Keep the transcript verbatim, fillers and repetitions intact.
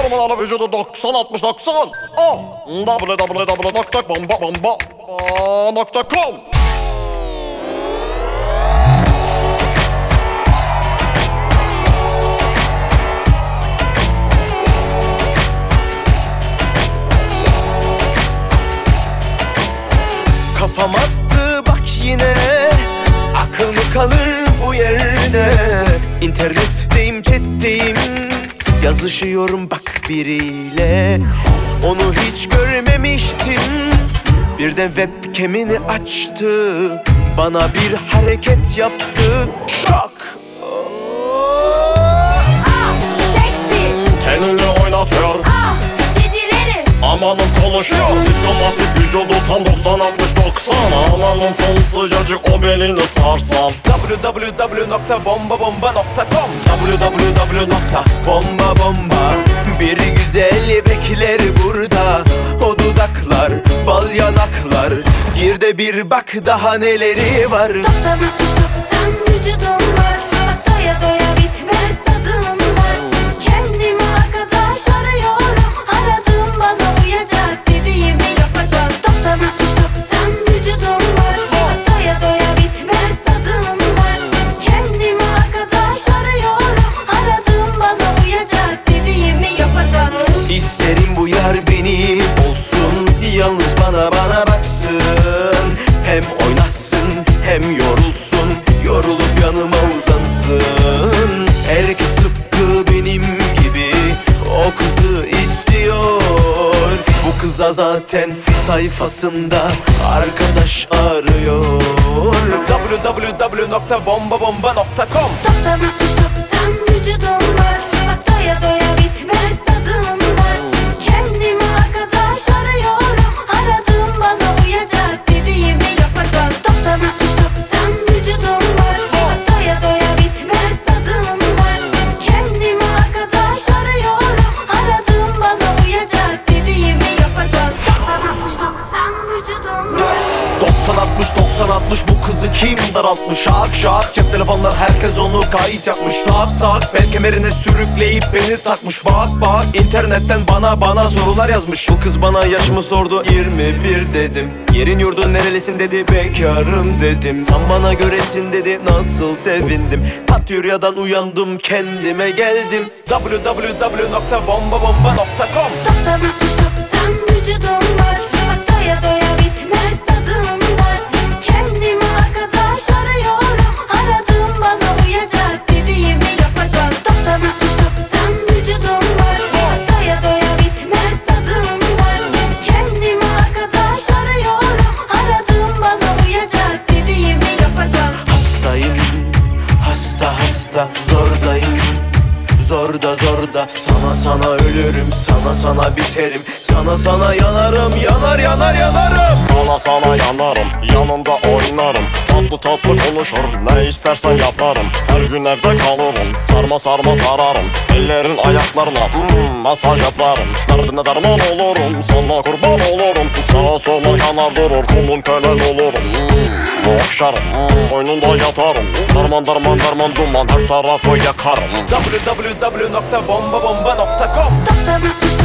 Hormonal vücudu doksan altmış doksan. Oh. w w w nokta bomba bomba nokta com. Kafam attı bak yine, akıl mı kalır bu yerde? İnternetteyim, chatteyim, yazışıyorum bak biriyle. Onu hiç görmemiştim, birden webcam'ini açtı, bana bir hareket yaptı. Şok! Ah, seksi. Tenini oynatıyor, Ah, cicileri. amanın konuşuyor. Diskomatik vücudu tam doksan altmış doksan. Amanın son sıcacık o belini sarsam. w w w nokta bomba bomba nokta com w w w nokta bomba bomba. Bir güzel bekler burada, o dudaklar, bal yanaklar. Gir de bir bak daha neleri var. doksan altmış doksan vücudum var. Bak doya doya bitmez tadım var. Kendimi arkadaş arıyorum. Aradım bana uyacak, dediğimi yapacak. doksan altmış doksan vücudum var. Bak doya doya bitmez tadım var. Kendimi arkadaş arıyorum. Aradım bana uyacak, dediğimi yapacak. İsterim bu yar benim olsun, yalnız bana bana baksın. Hem oynasın hem yorulsun, yorulup yanıma uzansın. Herkes tıpkı benim gibi o kızı istiyor. Bu kız da zaten sayfasında arkadaş arıyor. w w w nokta bomba bomba nokta com doksan altmış doksan vücudum var. Bak doya doya bitmez tadım var. Kendimi arkadaş arıyorum. Aradım bana uyacak, dediğimi yapacak. doksan altmış doksan vücudum var. Bak doya doya bitmez tadım var. Kendimi arkadaş arıyorum. Aradım bana uyacak, dediğimi yapacak. doksan altmış doksan vücudum var. doksan altmış doksan altmış bu kızı kim daraltmış? Şak şak cep telefonlar, herkes onu kayıt yapmış. Tak tak bel kemerine sürükleyip beni takmış. Bak bak internetten bana bana sorular yazmış. Bu kız bana yaşımı sordu, yirmi bir dedim. Yerin yurdun nerelisin dedi, bekarım dedim. Tam bana göresin dedi, nasıl sevindim. Tatyurya'dan uyandım, kendime geldim. w w w nokta bomba bomba nokta com doksan altmış doksan vücudum var. Bak doya doya bitmez tadım var. Kendimi arkadaş arıyorum. Aradım bana uyacak, dediğimi yapacak. doksan altmış doksan vücudum var. Bak doya doya bitmez tadım var. Kendimi arkadaş arıyorum. Aradım bana uyacak, dediğimi yapacak. Hastayım, hasta hasta, zordayım, zorda zorda. Sana sana ölürüm, sana sana biterim. Sana sana yanarım, yanar yanar yanarım. Sana sana yanarım, yanında oynarım. Tatlı tatlı konuşur, ne istersen yaparım. Her gün evde kalırım, sarma sarma sararım. Ellerin ayaklarına mm, masaj yaparım. Derdine derman olurum, sana kurban olurum. Sağa sola yanar durur, kulun kölen olurum. mm, Okşarım, mm, koynunda yatarım. Darman darman darman duman, her tarafı yakarım. w w w nokta bomba bomba nokta com doksan altmış